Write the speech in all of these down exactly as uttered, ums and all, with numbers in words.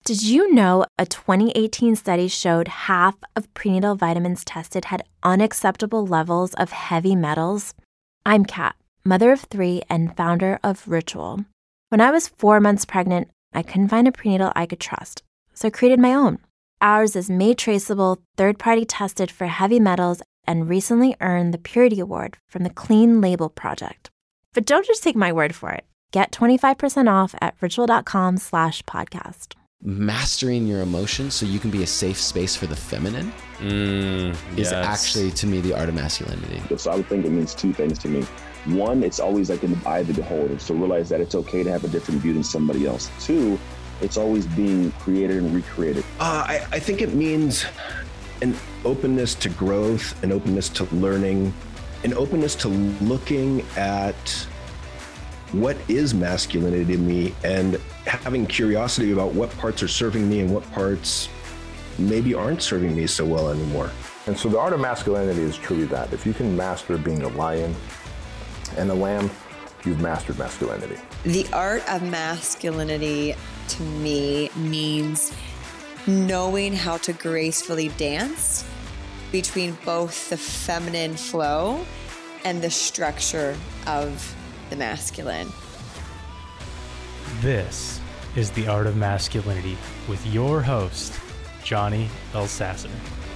Did you know a twenty eighteen study showed half of prenatal vitamins tested had unacceptable levels of heavy metals? I'm Kat, mother of three and founder of Ritual. When I was four months pregnant, I couldn't find a prenatal I could trust, so I created my own. Ours is made traceable, third-party tested for heavy metals, and recently earned the Purity Award from the Clean Label Project. But don't just take my word for it. Get twenty-five percent off at ritual.com slash podcast. Mastering your emotions so you can be a safe space for the feminine mm, is yes. actually, to me, the art of masculinity. So I would think it means two things to me. One, it's always like in the eye of the beholder. So realize that it's okay to have a different view than somebody else. Two, it's always being created and recreated. Uh, I, I think it means an openness to growth, an openness to learning, an openness to looking at what is masculinity to me and having curiosity about what parts are serving me and what parts maybe aren't serving me so well anymore. And so the art of masculinity is truly that. If you can master being a lion and a lamb, you've mastered masculinity. The art of masculinity to me means knowing how to gracefully dance between both the feminine flow and the structure of the masculine. This is The Art of Masculinity with your host, Johnny Elsasser.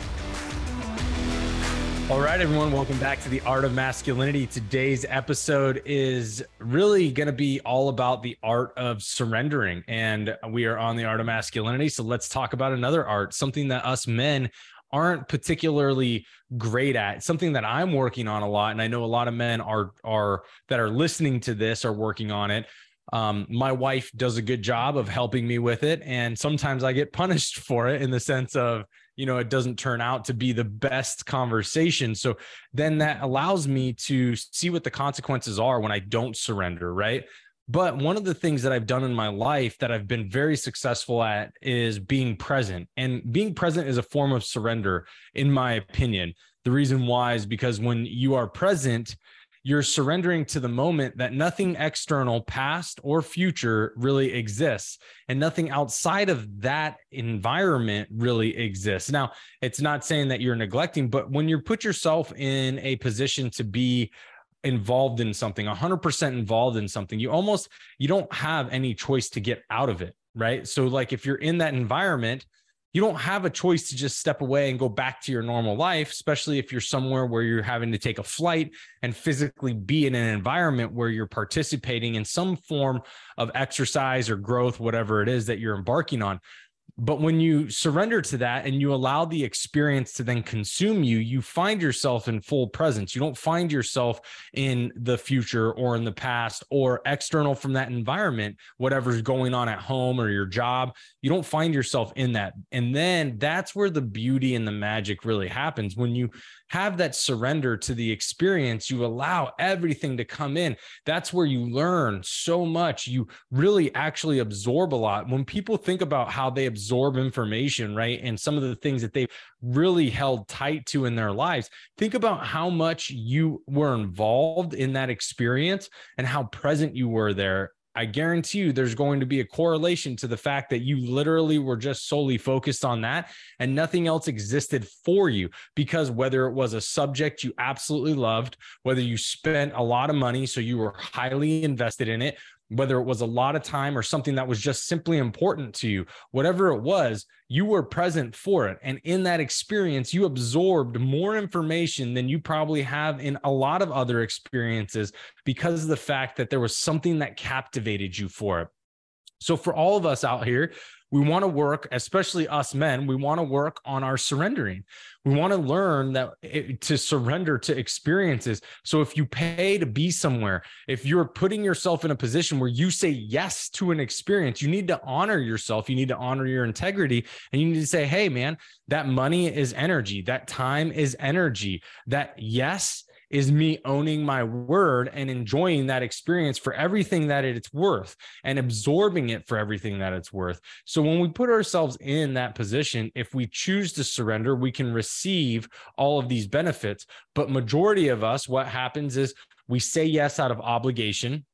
All right, everyone, welcome back to The Art of Masculinity. Today's episode is really going to be all about the art of surrendering, and we are on The Art of Masculinity, so let's talk about another art, something that us men aren't particularly great at, something that I'm working on a lot. And I know a lot of men are, are that are listening to this are working on it. Um, my wife does a good job of helping me with it. And sometimes I get punished for it in the sense of, you know, it doesn't turn out to be the best conversation. So then that allows me to see what the consequences are when I don't surrender, right? But one of the things that I've done in my life that I've been very successful at is being present. And being present is a form of surrender, in my opinion. The reason why is because when you are present, you're surrendering to the moment that nothing external, past or future, really exists. And nothing outside of that environment really exists. Now, it's not saying that you're neglecting, but when you put yourself in a position to be involved in something, one hundred percent involved in something, you almost, you don't have any choice to get out of it, right? So like if you're in that environment, you don't have a choice to just step away and go back to your normal life, especially if you're somewhere where you're having to take a flight and physically be in an environment where you're participating in some form of exercise or growth, whatever it is that you're embarking on. But when you surrender to that and you allow the experience to then consume you, you find yourself in full presence. You don't find yourself in the future or in the past or external from that environment, whatever's going on at home or your job. You don't find yourself in that. And then that's where the beauty and the magic really happens. When you have that surrender to the experience, you allow everything to come in. That's where you learn so much. You really actually absorb a lot. When people think about how they absorb information, right, and some of the things that they've really held tight to in their lives, think about how much you were involved in that experience and how present you were there. I guarantee you there's going to be a correlation to the fact that you literally were just solely focused on that and nothing else existed for you, because whether it was a subject you absolutely loved, whether you spent a lot of money, so you were highly invested in it, whether it was a lot of time or something that was just simply important to you, whatever it was, you were present for it. And in that experience, you absorbed more information than you probably have in a lot of other experiences because of the fact that there was something that captivated you for it. So for all of us out here, we want to work, especially us men, we want to work on our surrendering. We want to learn that it, to surrender to experiences. So if you pay to be somewhere, if you're putting yourself in a position where you say yes to an experience, you need to honor yourself. You need to honor your integrity. And you need to say, hey, man, that money is energy. That time is energy. That yes is me owning my word and enjoying that experience for everything that it's worth and absorbing it for everything that it's worth. So when we put ourselves in that position, if we choose to surrender, we can receive all of these benefits. But majority of us, what happens is we say yes out of obligation.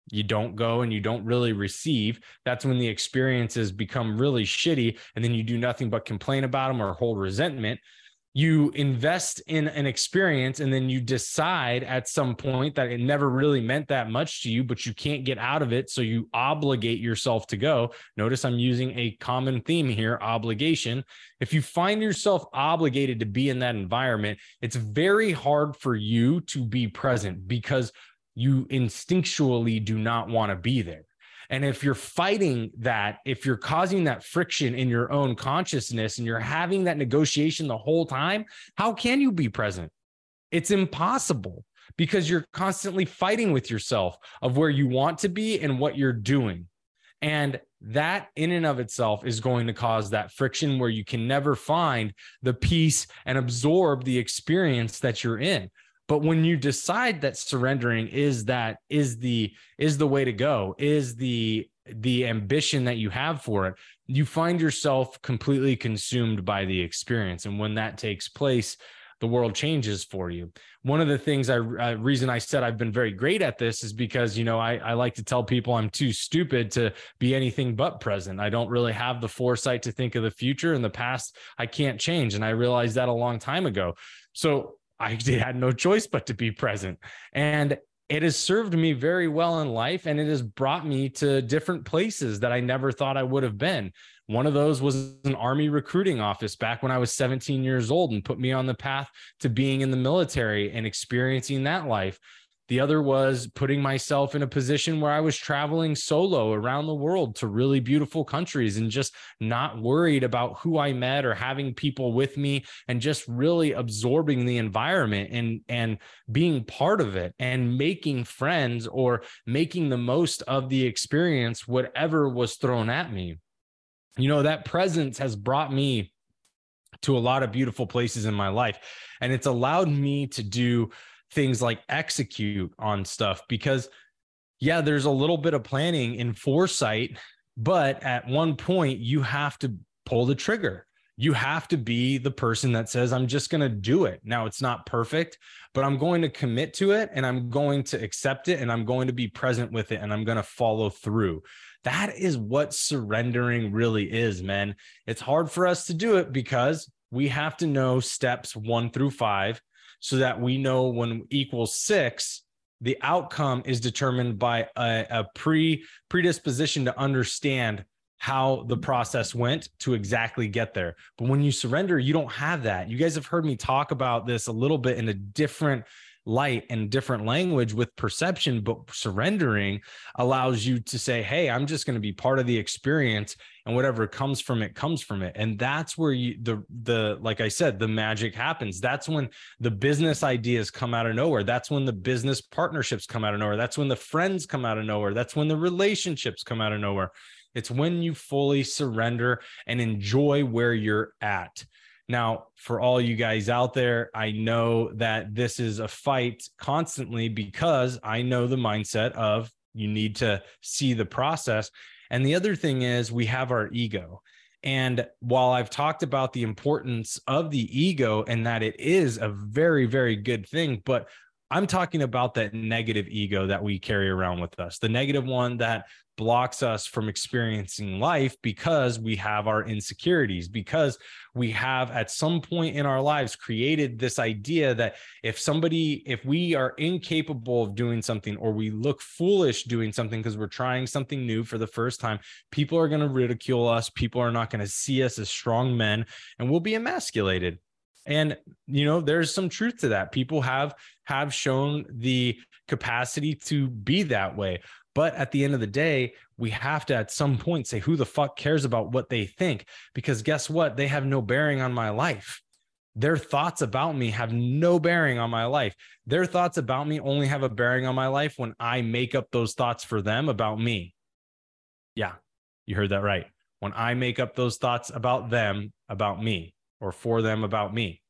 you don't go and you don't really receive, that's when the experiences become really shitty. And then you do nothing but complain about them or hold resentment. You invest in an experience and then you decide at some point that it never really meant that much to you, but you can't get out of it. So you obligate yourself to go. Notice I'm using a common theme here, obligation. If you find yourself obligated to be in that environment, it's very hard for you to be present because you instinctually do not want to be there. And if you're fighting that, if you're causing that friction in your own consciousness and you're having that negotiation the whole time, how can you be present? It's impossible because you're constantly fighting with yourself of where you want to be and what you're doing. And that in and of itself is going to cause that friction where you can never find the peace and absorb the experience that you're in. But when you decide that surrendering is that is the is the way to go, is the the ambition that you have for it, you find yourself completely consumed by the experience. And when that takes place, the world changes for you. One of the things I uh, reason I said I've been very great at this is because, you know, I, I like to tell people I'm too stupid to be anything but present. I don't really have the foresight to think of the future. In the past, I can't change. And I realized that a long time ago. So I had no choice but to be present. And it has served me very well in life. And it has brought me to different places that I never thought I would have been. One of those was an Army recruiting office back when I was seventeen years old and put me on the path to being in the military and experiencing that life. The other was putting myself in a position where I was traveling solo around the world to really beautiful countries and just not worried about who I met or having people with me and just really absorbing the environment and, and being part of it and making friends or making the most of the experience, whatever was thrown at me. You know, that presence has brought me to a lot of beautiful places in my life, and it's allowed me to do things like execute on stuff because, yeah, there's a little bit of planning and foresight, but at one point you have to pull the trigger. You have to be the person that says, I'm just going to do it. Now, it's not perfect, but I'm going to commit to it and I'm going to accept it and I'm going to be present with it and I'm going to follow through. That is what surrendering really is, man. It's hard for us to do it because we have to know steps one through five so that we know when equals six, the outcome is determined by a, a pre predisposition to understand how the process went to exactly get there. But when you surrender, you don't have that. You guys have heard me talk about this a little bit in a different light and different language with perception, but surrendering allows you to say, hey, I'm just going to be part of the experience and whatever comes from it comes from it. And that's where you, the, the, like I said, the magic happens. That's when the business ideas come out of nowhere. That's when the business partnerships come out of nowhere. That's when the friends come out of nowhere. That's when the relationships come out of nowhere. It's when you fully surrender and enjoy where you're at. Now, for all you guys out there, I know that this is a fight constantly because I know the mindset of you need to see the process. And the other thing is we have our ego. And while I've talked about the importance of the ego and that it is a very, very good thing, but I'm talking about that negative ego that we carry around with us, the negative one that blocks us from experiencing life because we have our insecurities, because we have at some point in our lives created this idea that if somebody, if we are incapable of doing something or we look foolish doing something because we're trying something new for the first time, people are going to ridicule us. People are not going to see us as strong men and we'll be emasculated. And, you know, there's some truth to that. People have have shown the capacity to be that way. But at the end of the day, we have to at some point say, who the fuck cares about what they think? Because guess what? They have no bearing on my life. Their thoughts about me have no bearing on my life. Their thoughts about me only have a bearing on my life when I make up those thoughts for them about me. Yeah, you heard that right. When I make up those thoughts about them, about me, or for them about me.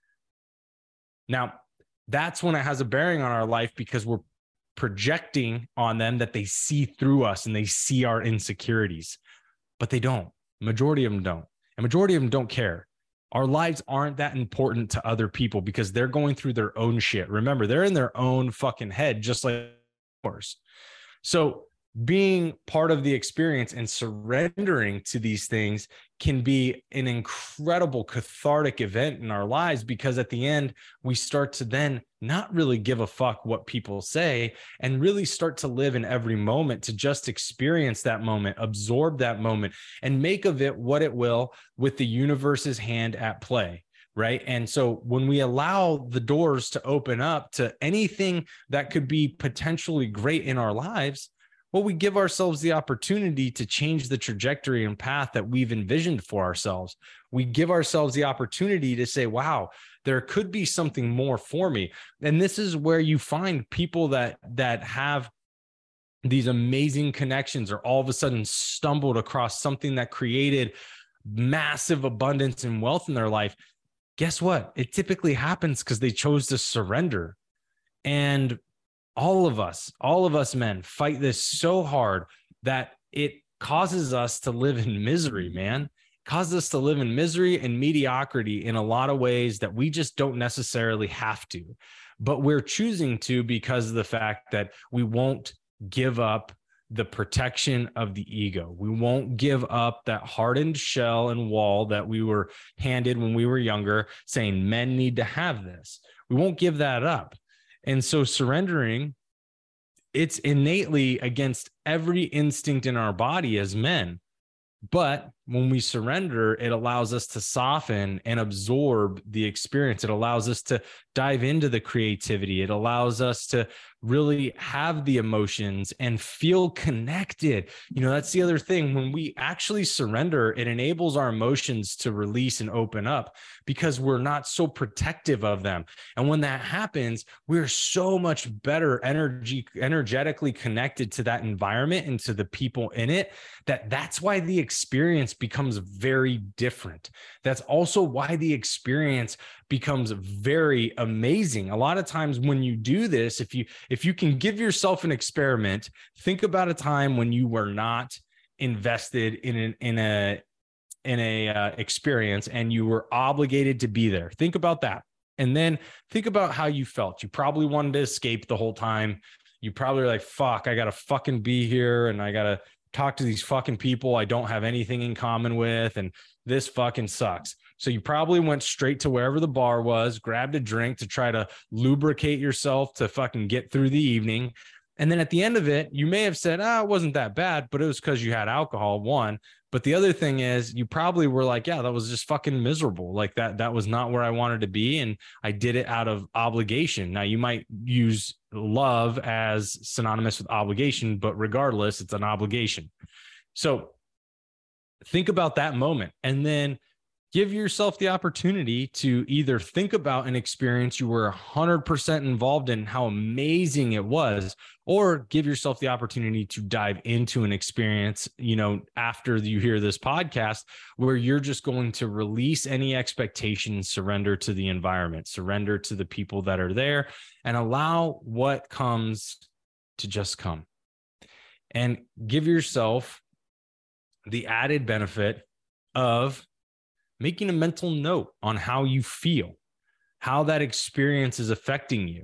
Now, that's when it has a bearing on our life because we're projecting on them that they see through us and they see our insecurities, but they don't. Majority of them don't. And majority of them don't care. Our lives aren't that important to other people because they're going through their own shit. Remember, they're in their own fucking head, just like yours. So being part of the experience and surrendering to these things can be an incredible cathartic event in our lives, because at the end, we start to then not really give a fuck what people say and really start to live in every moment, to just experience that moment, absorb that moment, and make of it what it will with the universe's hand at play. Right. And so when we allow the doors to open up to anything that could be potentially great in our lives, well, we give ourselves the opportunity to change the trajectory and path that we've envisioned for ourselves. We give ourselves the opportunity to say, wow, there could be something more for me. And this is where you find people that that have these amazing connections, or all of a sudden stumbled across something that created massive abundance and wealth in their life. Guess what? It typically happens because they chose to surrender. And all of us, all of us men fight this so hard that it causes us to live in misery, man. It causes us to live in misery and mediocrity in a lot of ways that we just don't necessarily have to. But we're choosing to because of the fact that we won't give up the protection of the ego. We won't give up that hardened shell and wall that we were handed when we were younger, saying men need to have this. We won't give that up. And so surrendering, it's innately against every instinct in our body as men. But when we surrender, it allows us to soften and absorb the experience. It allows us to dive into the creativity. It allows us to really have the emotions and feel connected. You know, that's the other thing. When we actually surrender, it enables our emotions to release and open up because we're not so protective of them. And when that happens, we're so much better energy, energetically connected to that environment and to the people in it, that that's why the experience becomes very different. That's also why the experience becomes very amazing. A lot of times when you do this, if you if you can give yourself an experiment, think about a time when you were not invested in an in a in a uh, experience and you were obligated to be there. Think about that. And then think about how you felt. You probably wanted to escape the whole time. You probably were like, fuck, I gotta fucking be here and I gotta talk to these fucking people I don't have anything in common with, and this fucking sucks. So you probably went straight to wherever the bar was, grabbed a drink to try to lubricate yourself to fucking get through the evening. And then at the end of it, you may have said, ah, it wasn't that bad, but it was because you had alcohol, one. But the other thing is you probably were like, yeah, that was just fucking miserable. Like that, that was not where I wanted to be. And I did it out of obligation. Now you might use love as synonymous with obligation, but regardless, it's an obligation. So think about that moment and then give yourself the opportunity to either think about an experience you were one hundred percent involved in, how amazing it was, or give yourself the opportunity to dive into an experience, you know, after you hear this podcast, where you're just going to release any expectations, surrender to the environment, surrender to the people that are there, and allow what comes to just come. And give yourself the added benefit of making a mental note on how you feel, how that experience is affecting you,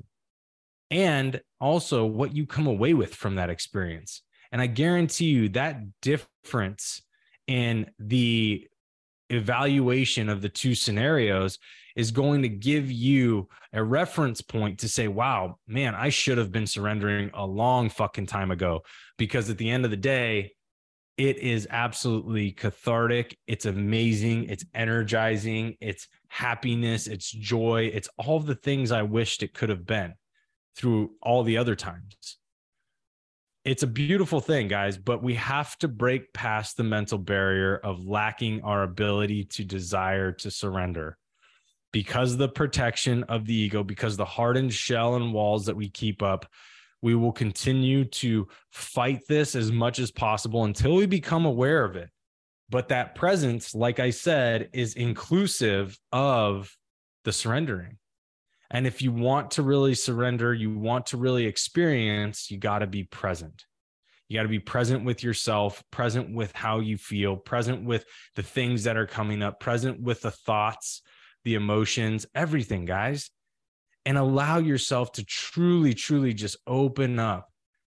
and also what you come away with from that experience. And I guarantee you that difference in the evaluation of the two scenarios is going to give you a reference point to say, wow, man, I should have been surrendering a long fucking time ago. Because at the end of the day, it is absolutely cathartic. It's amazing. It's energizing. It's happiness. It's joy. It's all the things I wished it could have been through all the other times. It's a beautiful thing, guys, but we have to break past the mental barrier of lacking our ability to desire to surrender because of the protection of the ego, because the hardened shell and walls that we keep up. We will continue to fight this as much as possible until we become aware of it. But that presence, like I said, is inclusive of the surrendering. And if you want to really surrender, you want to really experience, you got to be present. You got to be present with yourself, present with how you feel, present with the things that are coming up, present with the thoughts, the emotions, everything, guys. And allow yourself to truly, truly just open up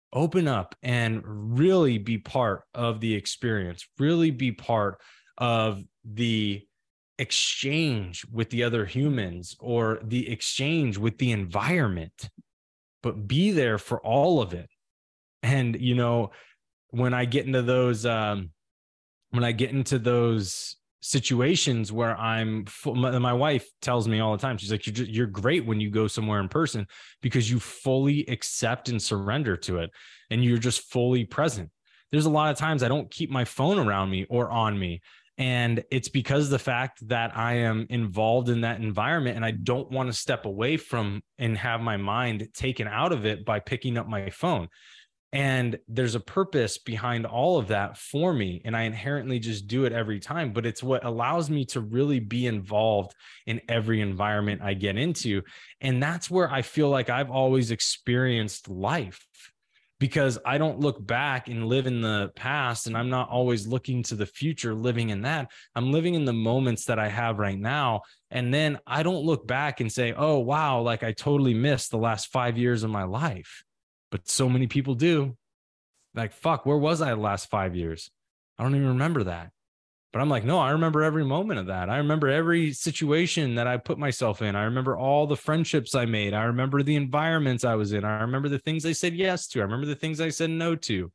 open up and really be part of the experience, really be part of the exchange with the other humans or the exchange with the environment, but be there for all of it. And, you know, when I get into those, um, when I get into those situations where I'm full, my, my wife tells me all the time, she's like, you're, just, you're great when you go somewhere in person because you fully accept and surrender to it. And you're just fully present. There's a lot of times I don't keep my phone around me or on me. And it's because of the fact that I am involved in that environment and I don't want to step away from and have my mind taken out of it by picking up my phone. And there's a purpose behind all of that for me. And I inherently just do it every time, but it's what allows me to really be involved in every environment I get into. And that's where I feel like I've always experienced life, because I don't look back and live in the past, and I'm not always looking to the future, living in that. I'm living in the moments that I have right now. And then I don't look back and say, oh, wow, like I totally missed the last five years of my life. But so many people do. Like, fuck, where was I the last five years? I don't even remember that. But I'm like, no, I remember every moment of that. I remember every situation that I put myself in. I remember all the friendships I made. I remember the environments I was in. I remember the things I said yes to. I remember the things I said no to.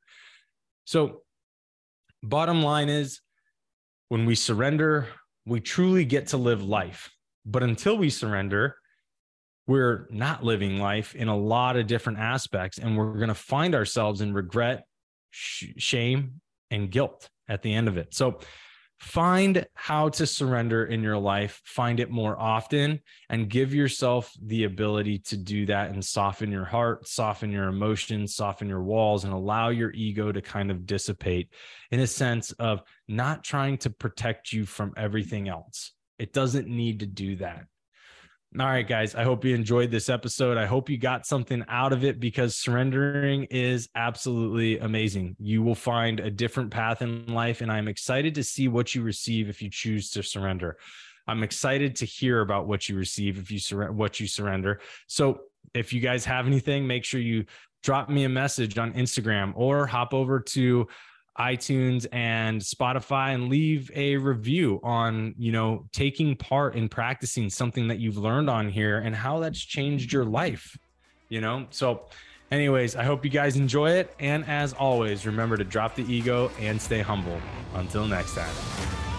So bottom line is, when we surrender, we truly get to live life. But until we surrender, we're not living life in a lot of different aspects. And we're going to find ourselves in regret, sh- shame, and guilt at the end of it. So find how to surrender in your life, find it more often, and give yourself the ability to do that and soften your heart, soften your emotions, soften your walls, and allow your ego to kind of dissipate in a sense of not trying to protect you from everything else. It doesn't need to do that. All right, guys, I hope you enjoyed this episode. I hope you got something out of it, because surrendering is absolutely amazing. You will find a different path in life, and I'm excited to see what you receive if you choose to surrender. I'm excited to hear about what you receive if you sur- what you surrender. So if you guys have anything, make sure you drop me a message on Instagram or hop over to iTunes and Spotify and leave a review on, you know, taking part in practicing something that you've learned on here and how that's changed your life, you know? So anyways, I hope you guys enjoy it. And as always, remember to drop the ego and stay humble. Until next time.